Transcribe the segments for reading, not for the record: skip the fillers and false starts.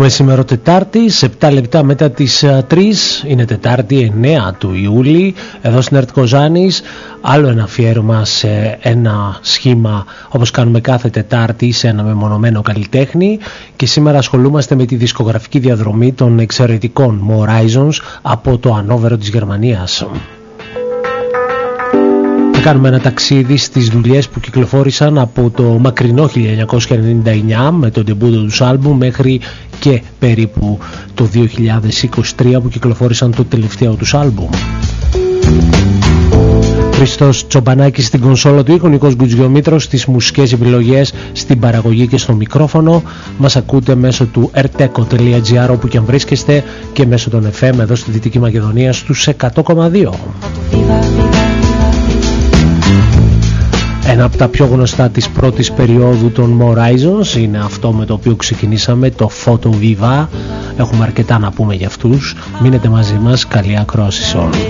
Σήμερα Τετάρτη, σε 7 λεπτά μετά τις 3, είναι Τετάρτη 9 του Ιούλη, εδώ στην ΕΡΤ Κοζάνης, άλλο ένα αφιέρωμα σε ένα σχήμα όπως κάνουμε κάθε Τετάρτη, σε ένα μεμονωμένο καλλιτέχνη, και σήμερα ασχολούμαστε με τη δισκογραφική διαδρομή των εξαιρετικών Horizons από το Ανόβερο της Γερμανίας. Κάνουμε ένα ταξίδι στις δουλειές που κυκλοφόρησαν από το μακρινό 1999 με το ντεμπούτο τους άλμπουμ μέχρι και περίπου το 2023 που κυκλοφόρησαν το τελευταίο τους άλμπουμ. Χριστός Τσομπανάκης στην κονσόλα του, Νίκος Γκουτζιομήτρος στις μουσικές επιλογές, στην παραγωγή και στο μικρόφωνο. Μας ακούτε μέσω του rteco.gr όπου και αν βρίσκεστε, και μέσω των FM εδώ στη Δυτική Μακεδονία στους 100,2. Ένα από τα πιο γνωστά της πρώτης περίοδου των Horizons είναι αυτό με το οποίο ξεκινήσαμε, το Photo Viva. Έχουμε αρκετά να πούμε για αυτούς. Μείνετε μαζί μας, καλή ακρόαση σε όλους.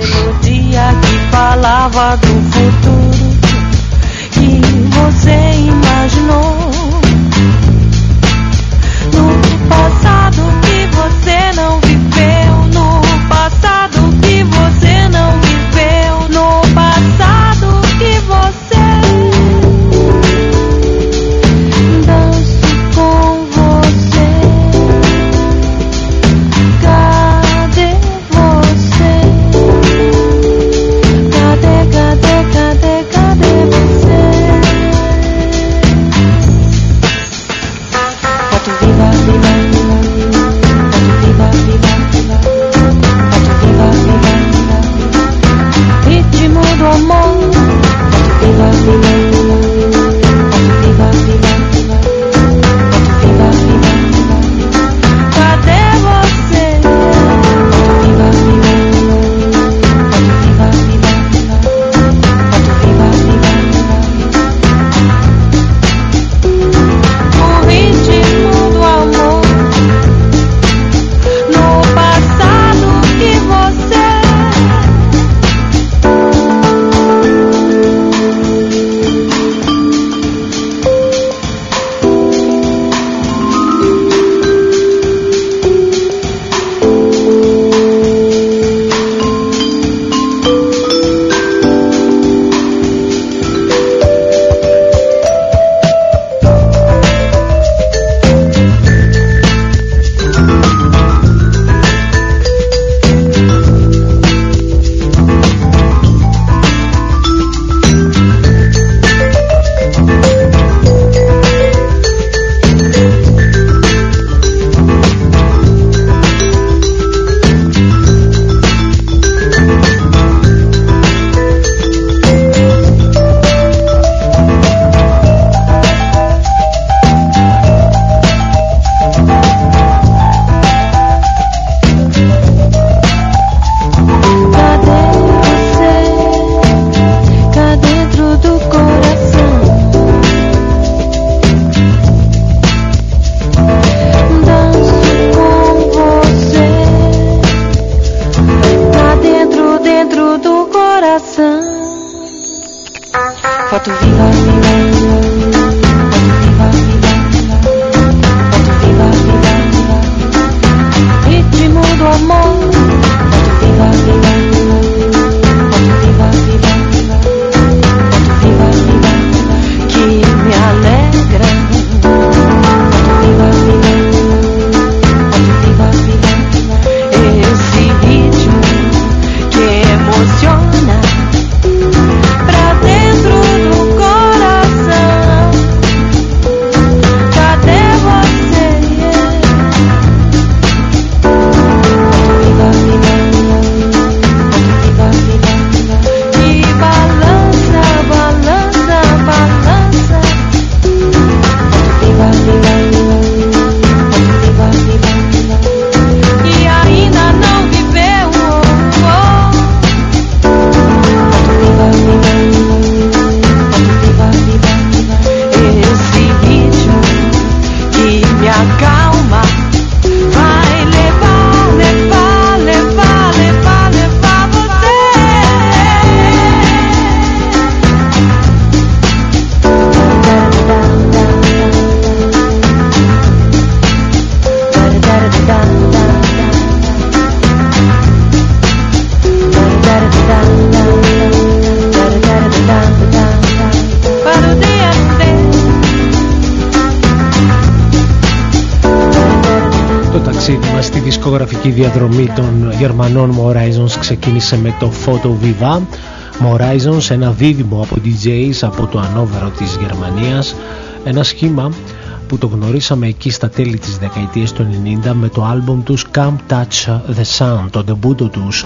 δισκογραφική διαδρομή των Γερμανών Horizons ξεκίνησε με το Photo Viva. Horizons, ένα δίδυμο από DJs από το ανώβερο της Γερμανίας, ένα σχήμα που το γνωρίσαμε εκεί στα τέλη της δεκαετίας του 90 με το άλμπομ τους Come Touch the Sun, το ντεμπούτο τους.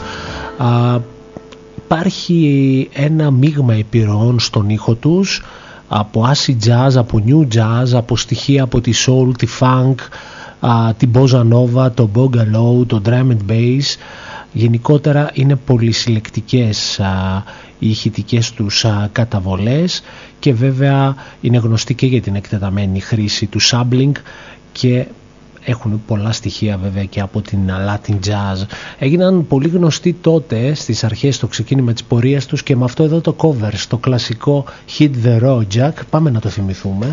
Υπάρχει ένα μείγμα επιρροών στον ήχο τους, από acid jazz, από new jazz, από στοιχεία από τη soul, τη funk, την bossa nova, το boogaloo, το drum and bass. Γενικότερα είναι πολυσυλλεκτικές οι ηχητικές τους καταβολές και βέβαια είναι γνωστοί και για την εκτεταμένη χρήση του sampling και έχουν πολλά στοιχεία βέβαια και από την Latin Jazz. Έγιναν πολύ γνωστοί τότε στις αρχές στο ξεκίνημα της πορείας τους και με αυτό εδώ το cover στο κλασικό Hit the Road Jack. Πάμε να το θυμηθούμε.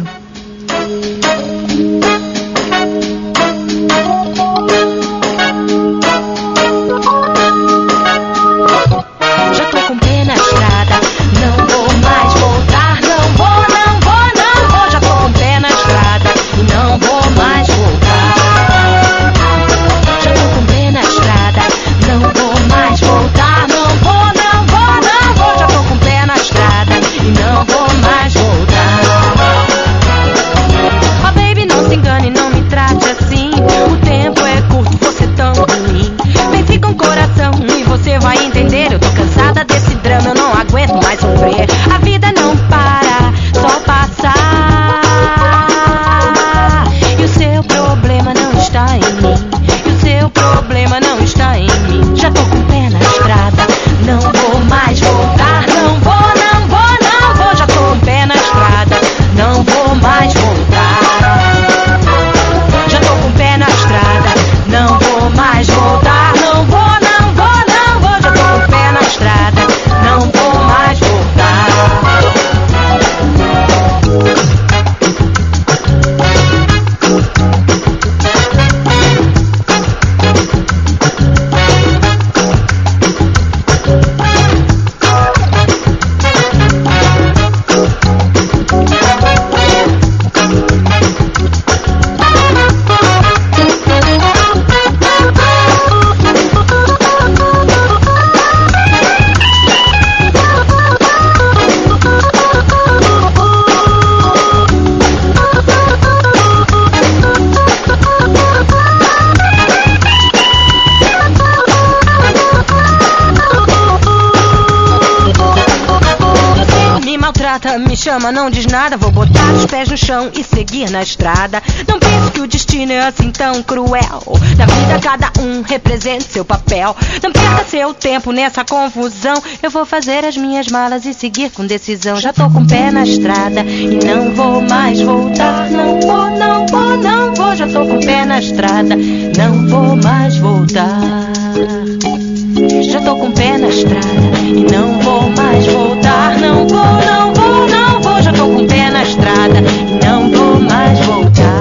Me chama, não diz nada, vou botar os pés no chão e seguir na estrada. Não pense que o destino é assim tão cruel. Na vida cada um representa seu papel. Não perca seu tempo nessa confusão. Eu vou fazer as minhas malas e seguir com decisão. Já tô com o pé na estrada e não vou mais voltar. Não vou, não vou, não vou. Já tô com o pé na estrada, não vou mais voltar. Já tô com o pé na estrada e não vou mais voltar. Não vou, não vou, não vou. Já tô com o pé na estrada e não vou mais voltar.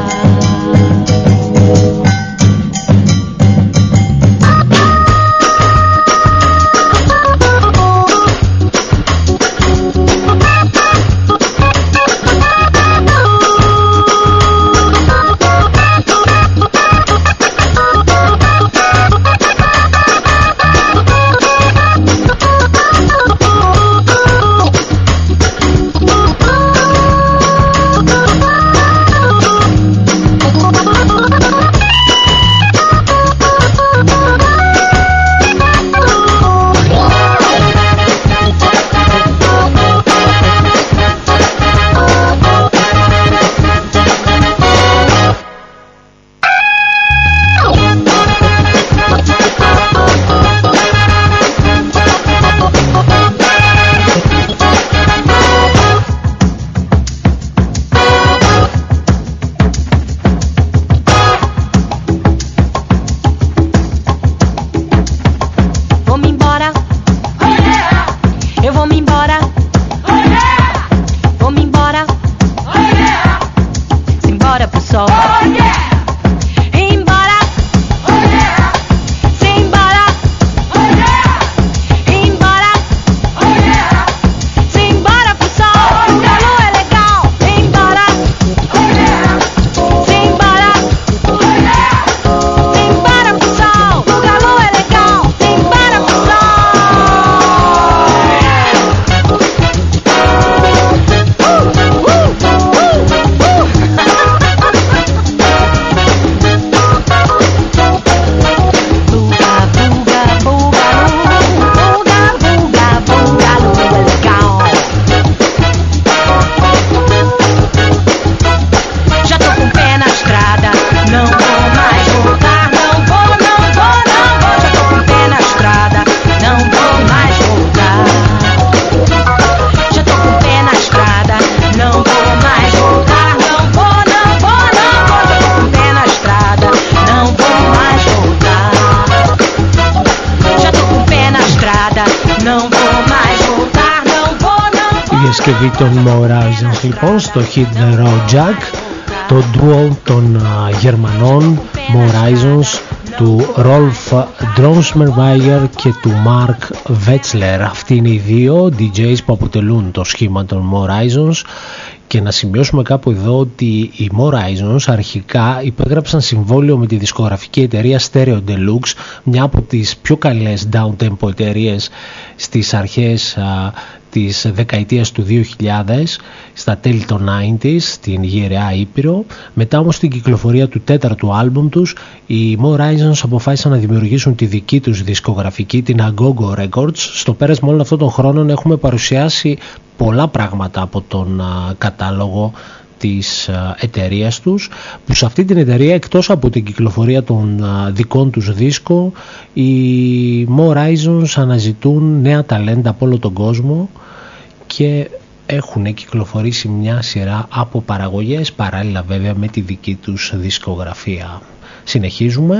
διασκευή των Horizons λοιπόν στο Hit the Road Jack, το duo των Γερμανών Horizons, του Rolf Dronsmermeyer και του Mark Wetzler. Αυτοί είναι οι δύο DJs που αποτελούν το σχήμα των Horizons. Και να σημειώσουμε κάπου εδώ ότι οι Horizons αρχικά υπέγραψαν συμβόλαιο με τη δισκογραφική εταιρεία Stereo Deluxe, μια από τις πιο καλές downtempo εταιρείες στις αρχές της δεκαετίας του 2000, στα τέλη των 90s, στην γυραιά Ήπειρο. Μετά όμως την κυκλοφορία του τέταρτου άλμπουμ τους, οι Horizons αποφάσισαν να δημιουργήσουν τη δική τους δισκογραφική, την Agogo Records. Στο πέρασμα όλων αυτών των χρόνων έχουμε παρουσιάσει πολλά πράγματα από τον κατάλογο της εταιρείας τους, που σε αυτή την εταιρεία, εκτός από την κυκλοφορία των δικών τους δίσκων, οι Horizons αναζητούν νέα ταλέντα από όλο τον κόσμο και έχουν κυκλοφορήσει μια σειρά από παραγωγές, παράλληλα βέβαια με τη δική τους δισκογραφία. Συνεχίζουμε.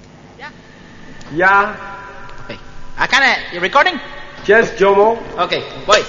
Yeah. Hey, Akane, you recording? Yes, Jomo. Okay, voy.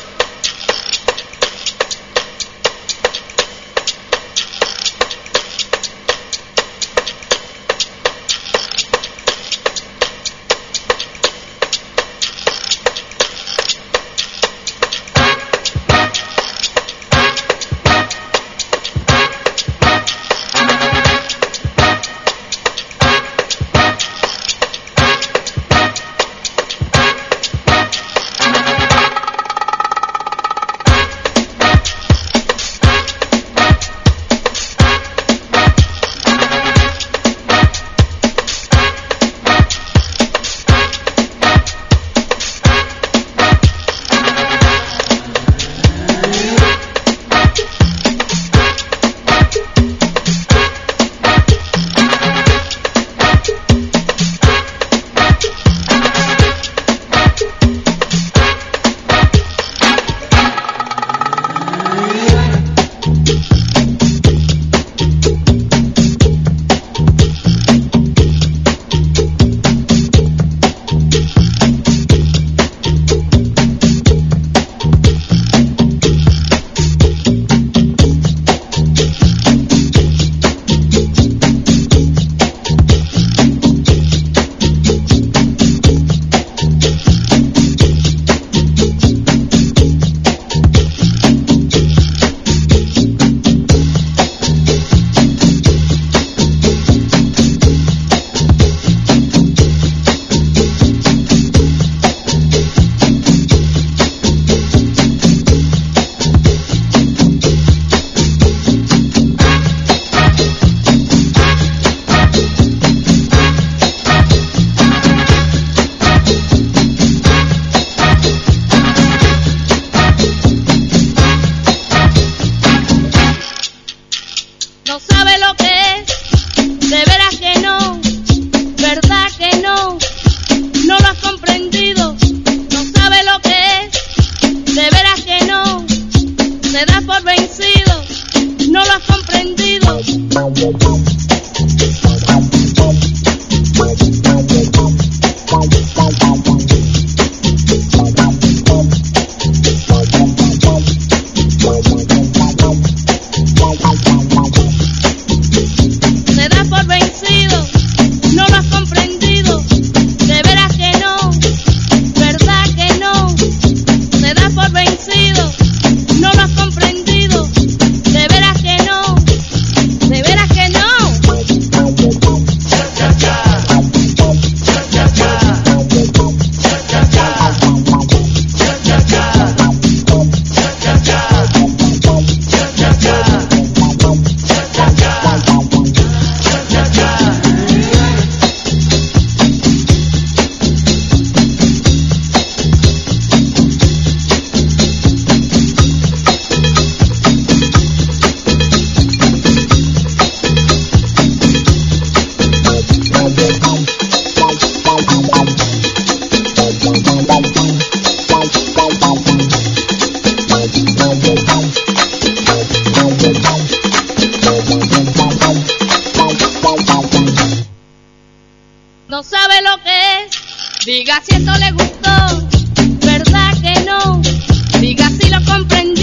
No sabe lo que es, diga si esto le gustó, verdad que no, diga si lo comprendió.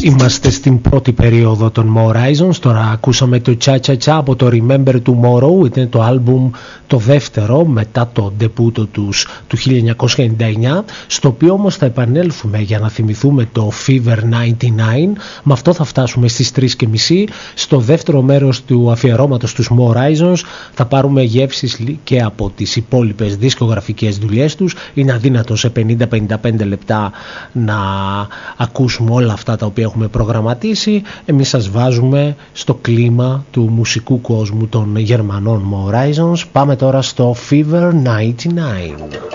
Είμαστε στην πρώτη περίοδο των Horizons. Τώρα ακούσαμε το Cha Cha Cha από το Remember Tomorrow. Ήταν το άλμπουμ το δεύτερο μετά το ντεπούτο τους του 1999, στο οποίο όμως θα επανέλθουμε για να θυμηθούμε το Fever 99. Με αυτό θα φτάσουμε στις 3:30. Στο δεύτερο μέρος του αφιερώματος τους Horizons θα πάρουμε γεύσεις και από τις υπόλοιπες δισκογραφικές δουλειές τους. Είναι αδύνατο σε 50-55 λεπτά να ακούσουμε όλα αυτά τα οποία έχουμε προγραμματίσει. Εμείς σας βάζουμε στο κλίμα του μουσικού κόσμου των Γερμανών Horizons. Πάμε τώρα στο Fever 99.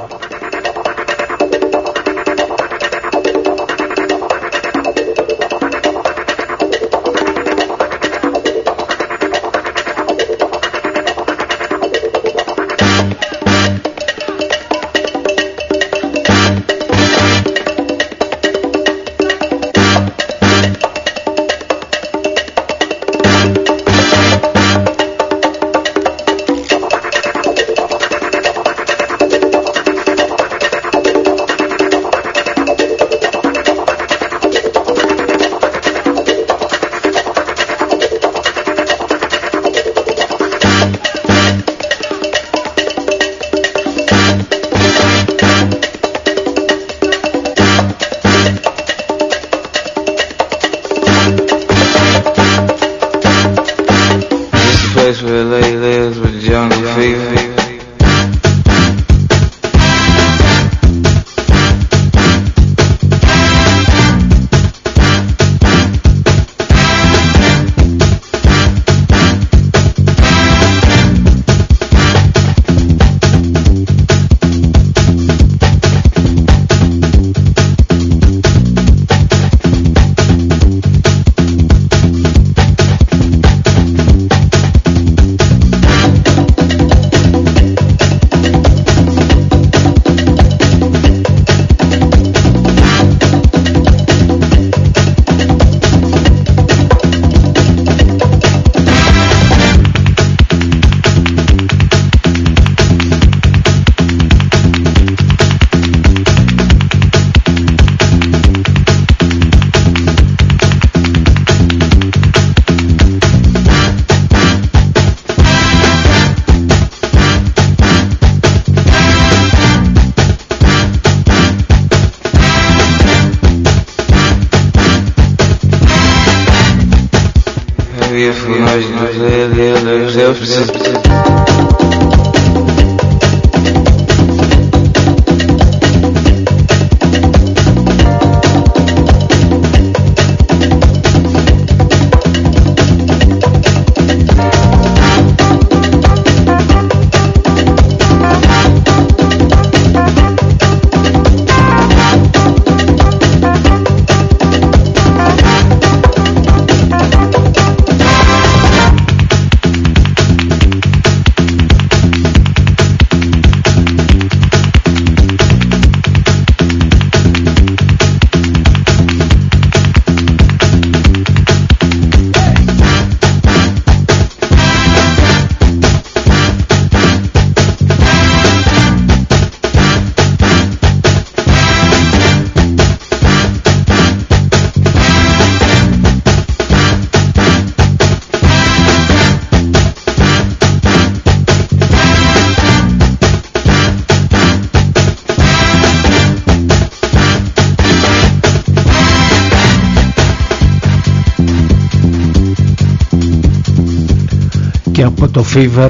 Και από το Fever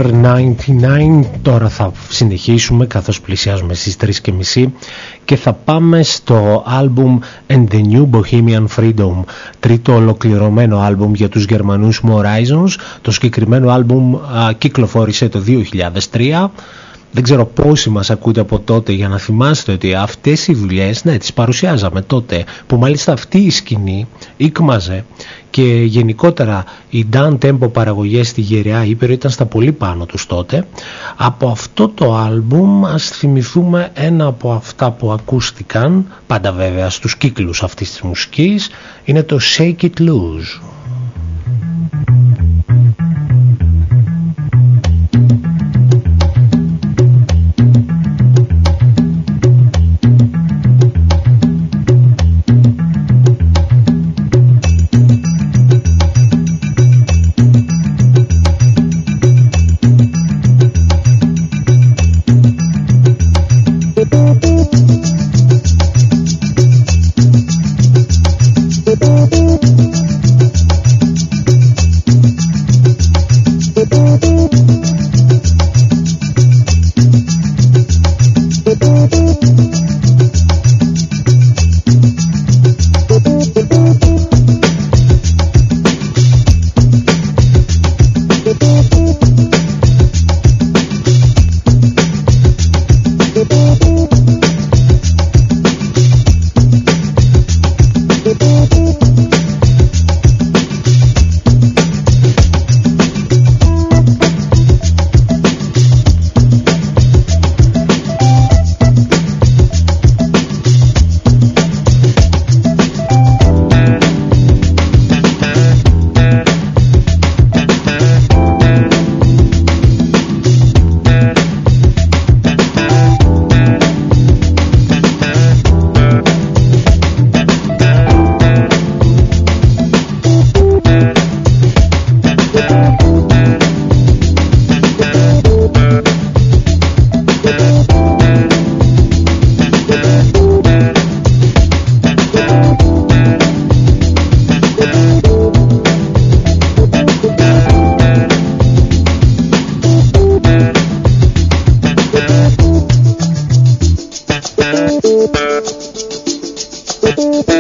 99 τώρα θα συνεχίσουμε καθώς πλησιάζουμε στις 3:30 και θα πάμε στο άλμπουμ And the New Bohemian Freedom, τρίτο ολοκληρωμένο άλμπουμ για τους Γερμανούς Horizons. Το συγκεκριμένο άλμπουμ κυκλοφόρησε το 2003. Δεν ξέρω πόσοι μας ακούτε από τότε για να θυμάστε ότι αυτές οι δουλειές, ναι, τις παρουσιάζαμε τότε, που μάλιστα αυτή η σκηνή ήκμαζε και γενικότερα οι down tempo παραγωγές στη γεριά Ήπειρο ήταν στα πολύ πάνω τους τότε. Από αυτό το άλμπουμ ας θυμηθούμε ένα από αυτά που ακούστηκαν, πάντα βέβαια στους κύκλους αυτής της μουσικής, είναι το Shake It Loose.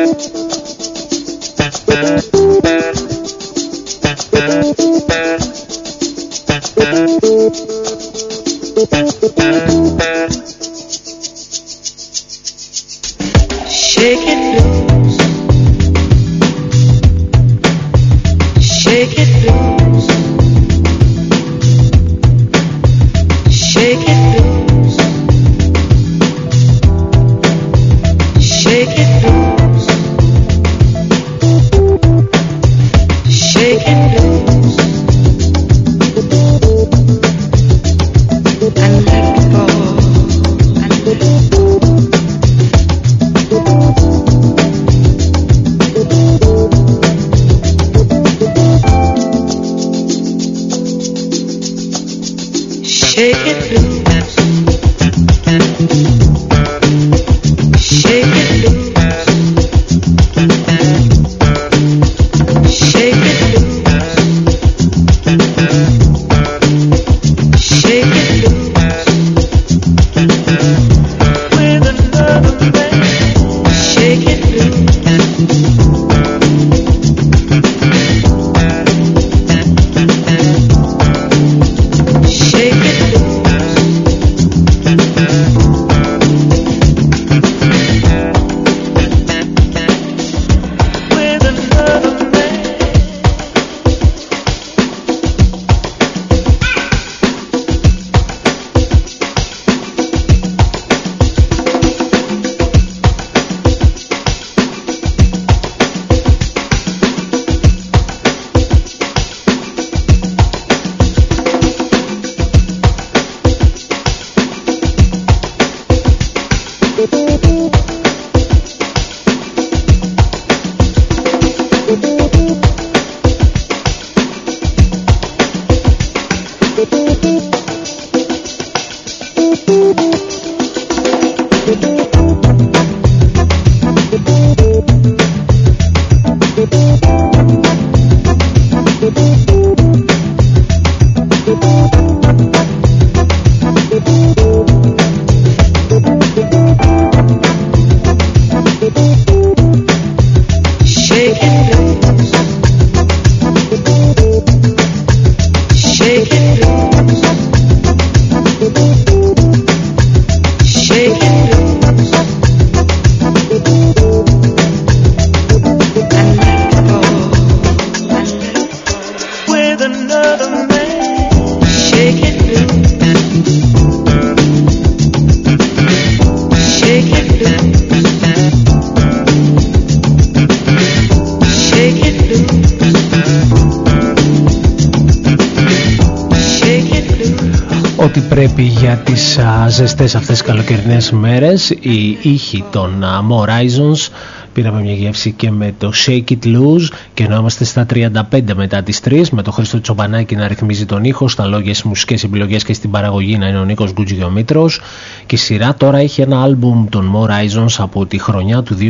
Ό,τι πρέπει για τις ζεστές αυτές καλοκαιρινές μέρες. Οι ήχοι των Horizons. Πήραμε μια γεύση και με το Shake It Loose και ενώ είμαστε στα 35 μετά τις 3 με το Χρήστο Τσομπανάκη να ρυθμίζει τον ήχο, στα λόγια, στις μουσικές επιλογές και στην παραγωγή να είναι ο Νίκος Γκουτζιδιομήτρος. Και η σειρά τώρα έχει ένα άλμπουμ των Horizons από τη χρονιά του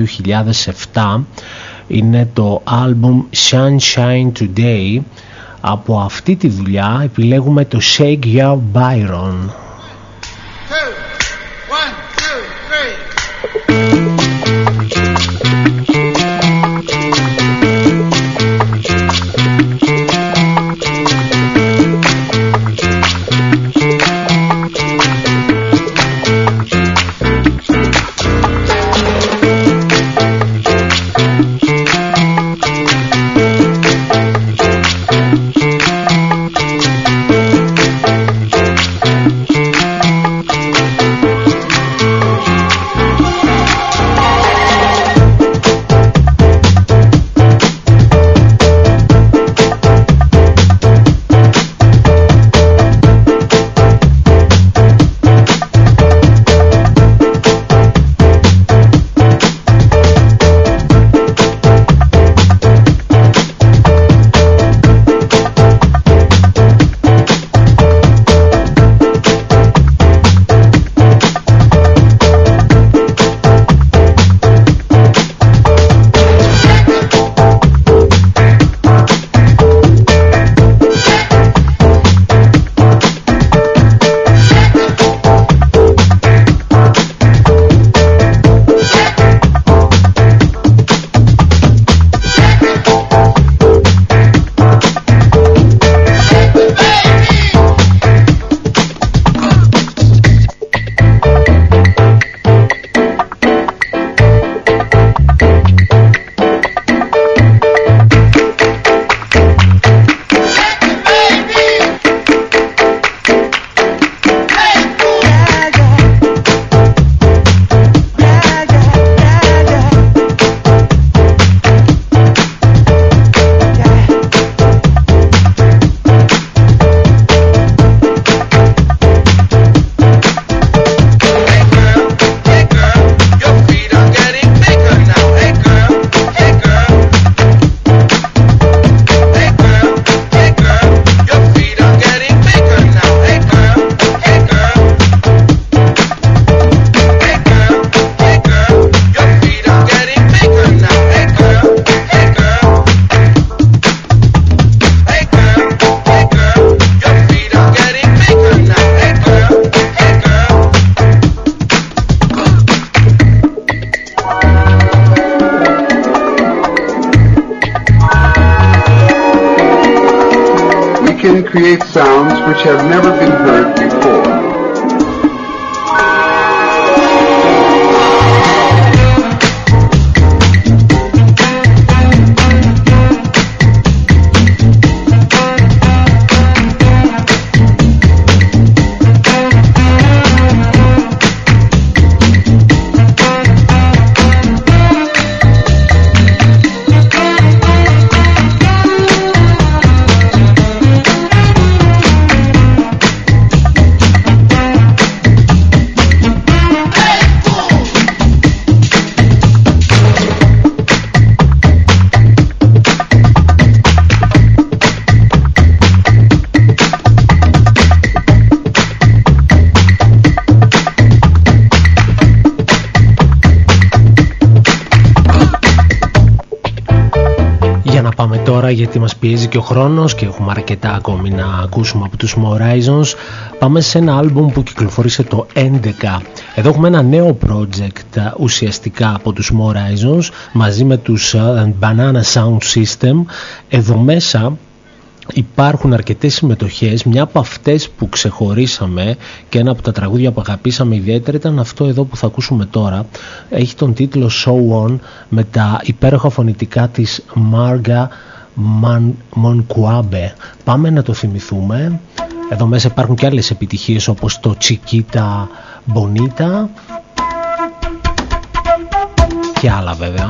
2007. Είναι το άλμπουμ Sunshine Today. Από αυτή τη δουλειά επιλέγουμε το Shake Your Byron. 2, 1, 2, 3. can create sounds which have never been heard before. Γιατί μας πιέζει και ο χρόνος και έχουμε αρκετά ακόμη να ακούσουμε από τους Horizons. Πάμε σε ένα άλμπουμ που κυκλοφόρησε το 2011. Εδώ έχουμε ένα νέο project ουσιαστικά από τους Horizons μαζί με τους Banana Sound System. Εδώ μέσα υπάρχουν αρκετές συμμετοχές. Μια από αυτές που ξεχωρίσαμε και ένα από τα τραγούδια που αγαπήσαμε ιδιαίτερα ήταν αυτό εδώ που θα ακούσουμε τώρα. Έχει τον τίτλο So On με τα υπέροχα φωνητικά της Marga Monkuabe. Πάμε να το θυμηθούμε. Εδώ μέσα υπάρχουν και άλλες επιτυχίες όπως το Chiquita Bonita και άλλα βέβαια.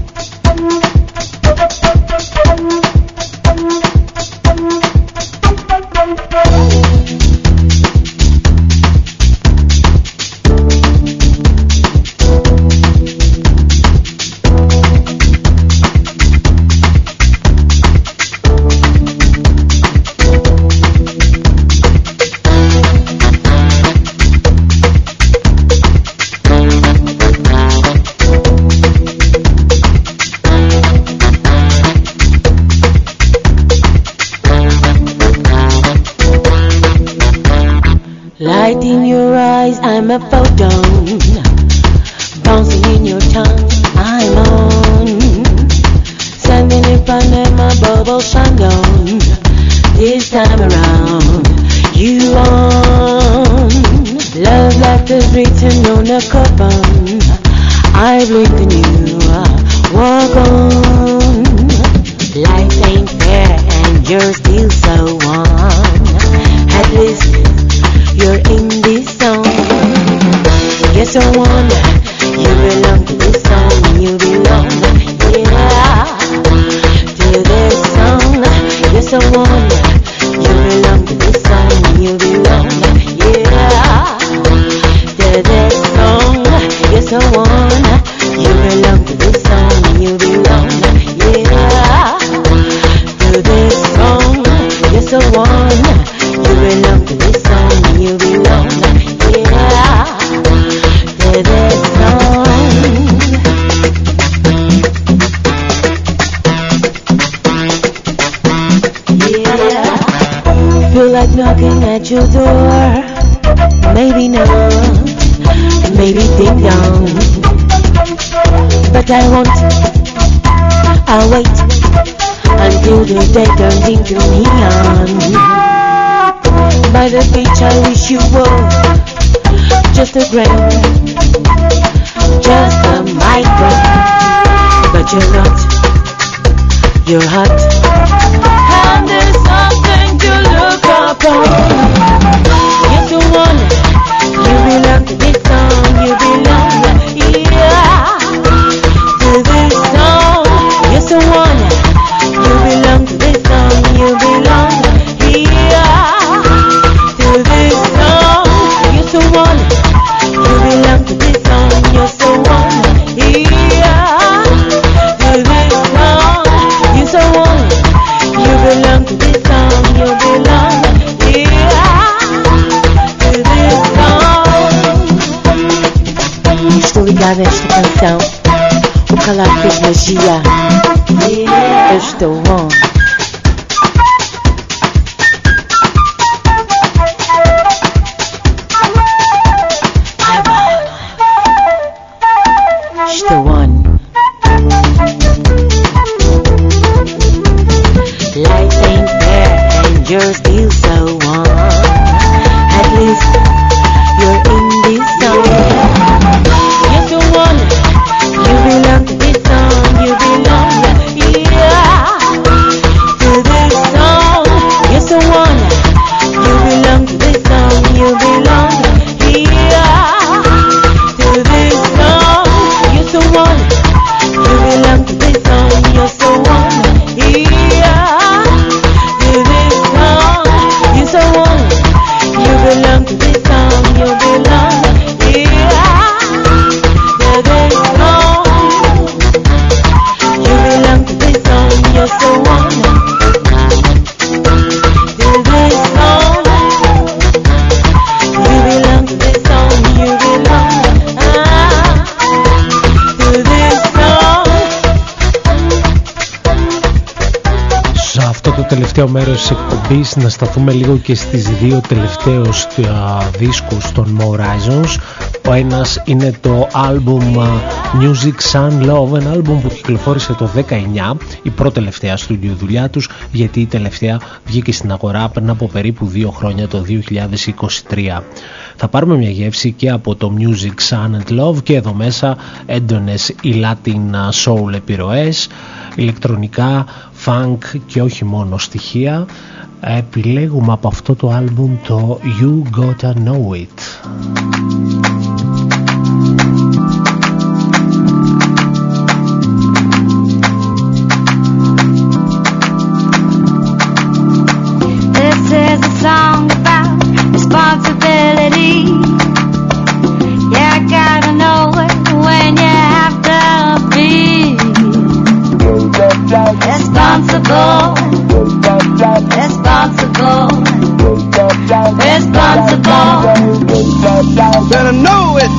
Light in your eyes, I'm a photon. Bouncing in your tongue, I'm on. Standing in Panama, bubble shine on. This time around, you on. Love like is written on a coupon. I blink and you walk on. Life ain't fair and you're still so on. At least you're in this song. You're so on. You belong to this song. You belong, yeah, to this song. You're so on. You belong to this song. You belong, yeah, to this song. You're so on. You belong to this song. You belong, yeah, to this song. You're so on. You belong to this song. You belong, yeah, to this song. Yeah, feel like knocking at your door. Maybe not, maybe ding dong, but I won't. I'll wait until the day turns into neon. By the beach I wish you were just a grain, just a micro, but you're not, you're hot. And there's something to look upon. You're the one, you belong to this song, you belong, yeah, to this song. You're the one, you belong to this song, you belong, yeah, to this song. You're so one, you belong to this song. You're so one, yeah, to this song. You're so one, you belong to this song. You belong, yeah, to this song. Estou ligada a esta canção. O calar fez magia. Eu estou on. The one. Life ain't fair and yours τελευταίο μέρος της εκπομπής να σταθούμε λίγο και στις δύο τελευταίους δίσκους των Horizons. Ο ένας είναι το άλμπουμ Music Sun Love, ένα άλμπουμ που κυκλοφόρησε το 19, η πρώτη τελευταία στούντιο δουλειά τους, γιατί η τελευταία βγήκε στην αγορά πριν από περίπου 2 χρόνια, το 2023. Θα πάρουμε μια γεύση και από το Music Sun and Love και εδώ μέσα έντονες οι Latin Soul επιρροές, ηλεκτρονικά, funk και όχι μόνο στοιχεία. Επιλέγουμε από αυτό το άλμπουμ το You Gotta Know It. This is a song about responsibility. Yeah, I gotta know it when you have to be responsible. Responsible. Responsible. Better know it.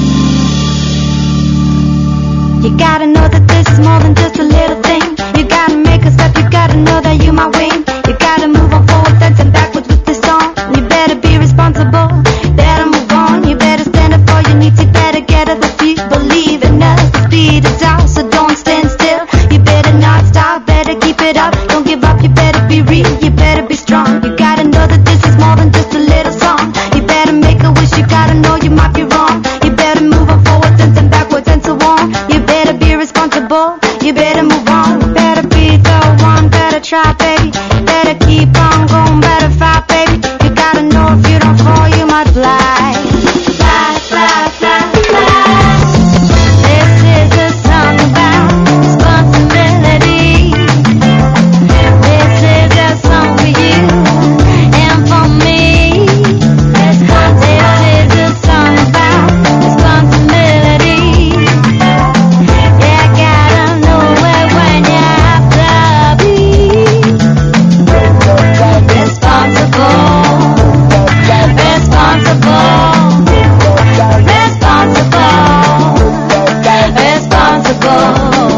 You gotta know that this is more than just a little thing. You gotta make a step, you gotta know that you might win. You gotta move on forward, and backwards with this song. You better be responsible, better move on. You better stand up for your needs, you better get up if you believe in us. The speed is out, so don't stand still. You better not stop, better keep it up. Don't give up, you better be real, you better be strong. You gotta know that this is more than just a little song. You better make a wish, you gotta know you might be wrong. You better move on forward, and backwards and so on. You better be responsible, you better move on. You better be the one, better try, baby. Better keep on going, better fight, baby. You gotta know if you don't fall, you might fly. Fly, fly, fly, fly. This is a song about responsibility. This is a song for you and for me. This is a song about responsibility. Yeah, I gotta know it when you have to be responsible. Responsible. Responsible.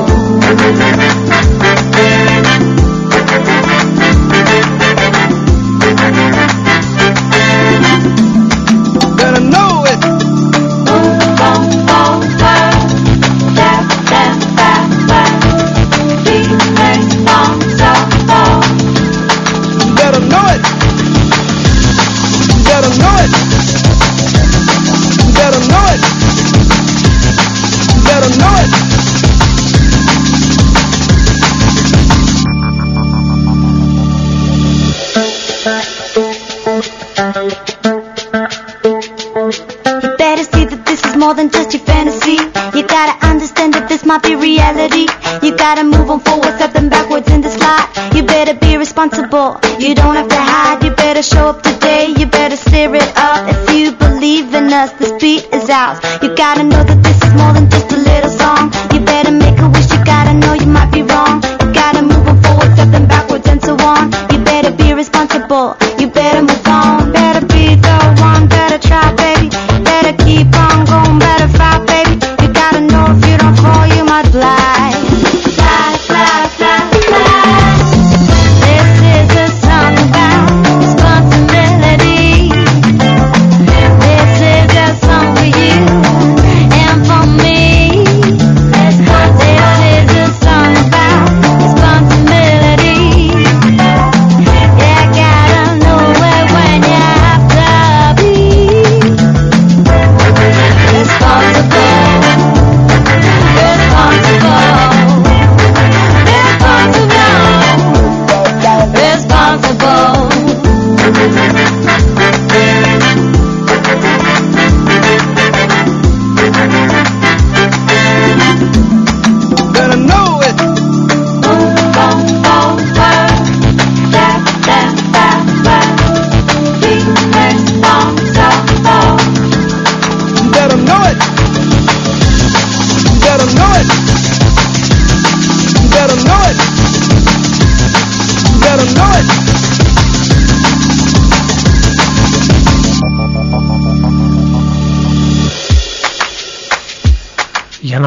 Better know it. Better know it. Better know it. Better know it. Better know it. You better see that this is more than just your fantasy. You gotta understand that this might be reality. You gotta move on forward, step them backwards in the slide. You better be responsible, you don't have to hide. You better show up today, you better steer it up. If you believe in us, the speed is ours. You gotta know that this is more than just a little song. You better make a wish, you gotta know you might be wrong. You gotta move on forward, step them backwards and so on. You better be responsible, you better move on. Better be the one, better try, baby. Better keep on going, better fight, baby. You gotta know if you don't fall, you might fly. Fly, fly, fly, fly. This is a song about responsibility. This is a song for you and for me.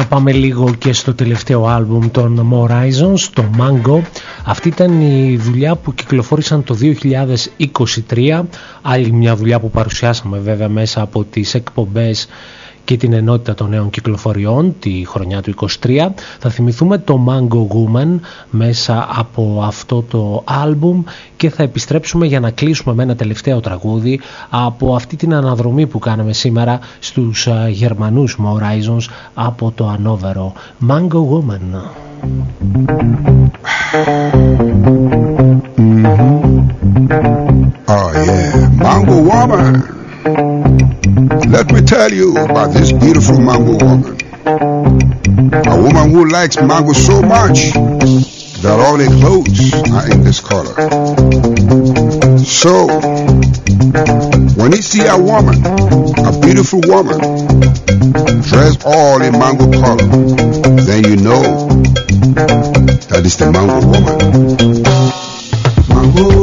να πάμε λίγο και στο τελευταίο άλμπουμ των Horizons, το Mango. Αυτή ήταν η δουλειά που κυκλοφόρησαν το 2023. Άλλη μια δουλειά που παρουσιάσαμε βέβαια μέσα από τις εκπομπές και την ενότητα των νέων κυκλοφοριών τη χρονιά του 23. Θα θυμηθούμε το Mango Woman μέσα από αυτό το άλμπουμ και θα επιστρέψουμε για να κλείσουμε με ένα τελευταίο τραγούδι από αυτή την αναδρομή που κάναμε σήμερα στους Γερμανούς Horizons από το ανώβερο Mango Woman. Oh yeah, Mango Woman. Let me tell you about this beautiful mango woman. A woman who likes mango so much that all her clothes are in this color. So, when you see a woman, a beautiful woman, dressed all in mango color, then you know that is the mango woman. Mango.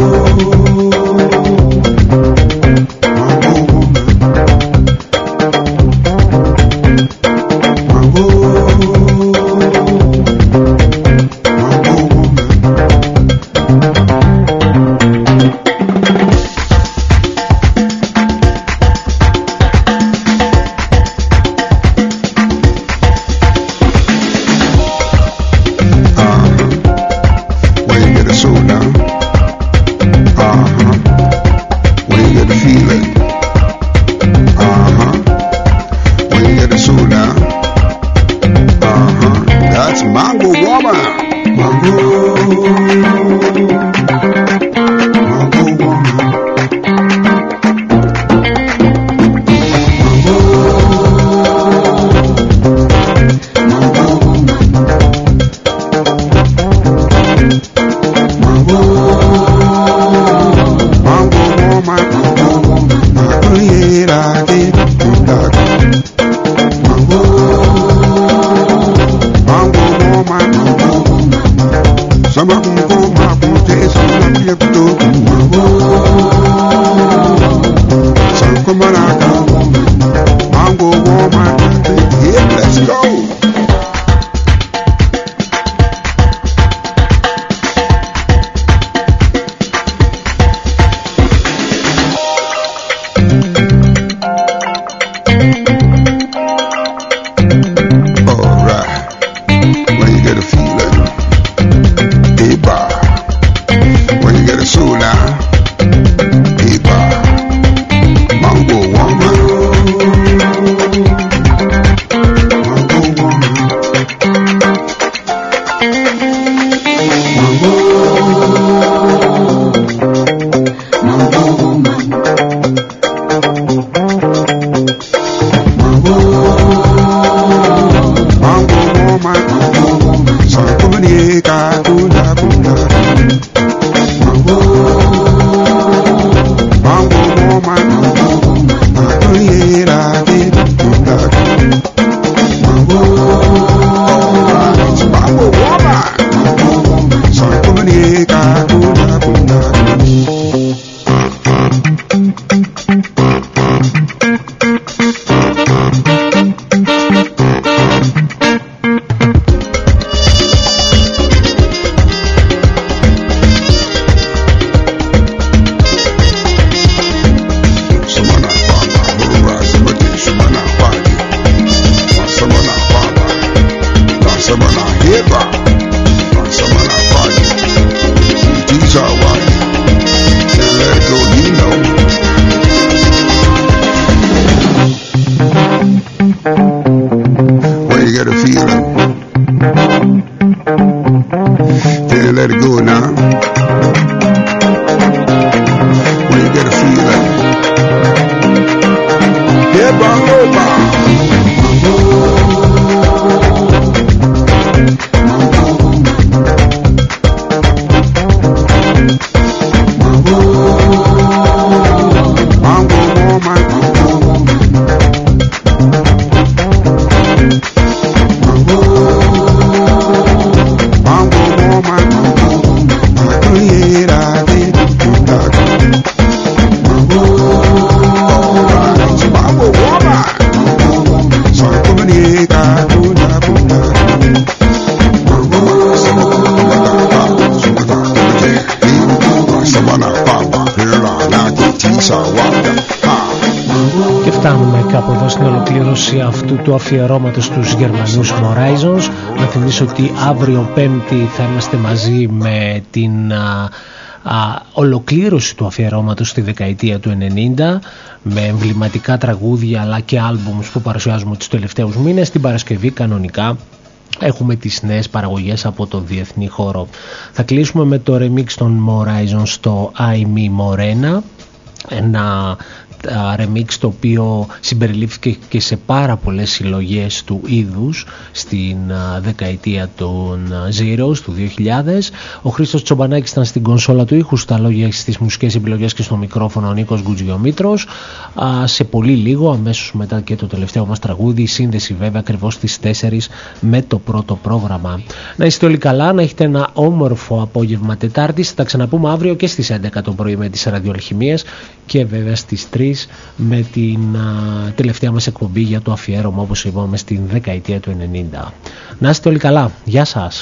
κάπου εδώ στην ολοκλήρωση αυτού του αφιερώματος στους Γερμανούς Horizons. Να θυμίσω ότι αύριο Πέμπτη θα είμαστε μαζί με την ολοκλήρωση του αφιερώματος στη δεκαετία του 90 με εμβληματικά τραγούδια αλλά και άλμπουμς που παρουσιάζουμε τους τελευταίους μήνες. Την Παρασκευή κανονικά έχουμε τις νέες παραγωγές από το διεθνή χώρο. Θα κλείσουμε με το remix των Horizons στο I Me Morena, ένα remix το οποίο συμπεριλήφθηκε και σε πάρα πολλές συλλογές του είδους στην δεκαετία των Zeros του 2000. Ο Χρήστος Τσομπανάκης ήταν στην κονσόλα του ήχου, στα λόγια, στις μουσικές επιλογές και στο μικρόφωνο ο Νίκος Γκουτζιομήτρος. Σε πολύ λίγο, αμέσως μετά και το τελευταίο μας τραγούδι, η σύνδεση βέβαια ακριβώς στις 4 με το πρώτο πρόγραμμα. Να είστε όλοι καλά, να έχετε ένα όμορφο απόγευμα Τετάρτης. Θα τα ξαναπούμε αύριο και στις 11 το πρωί με τις ραδιοαλχημίες και βέβαια στις 3 με την τελευταία μας εκπομπή για το αφιέρωμα, όπως είπαμε, στην δεκαετία του 90. Να είστε όλοι καλά. Γεια σας.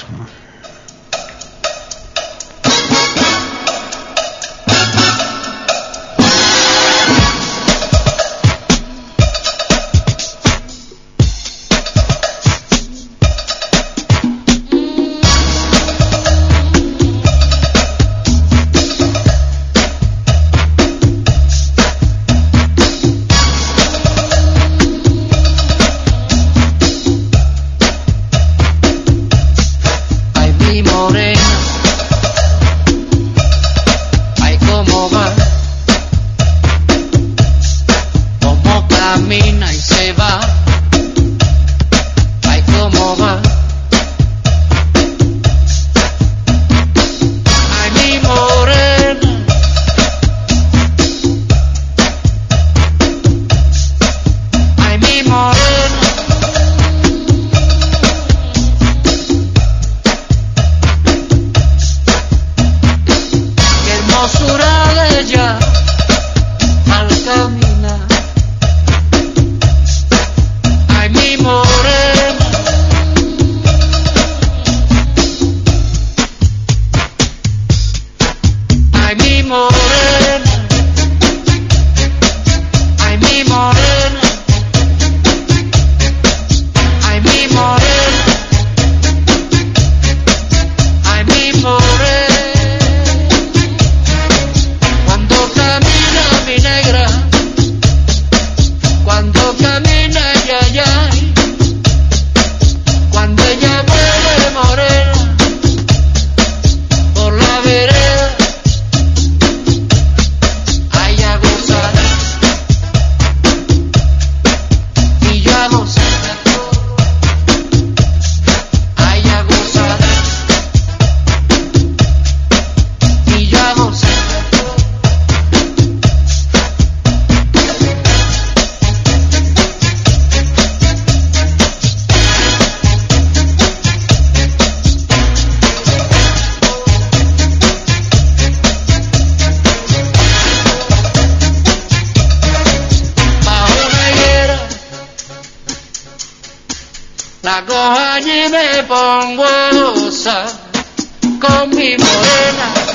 La coja allí me pongo a gozar con mi morena.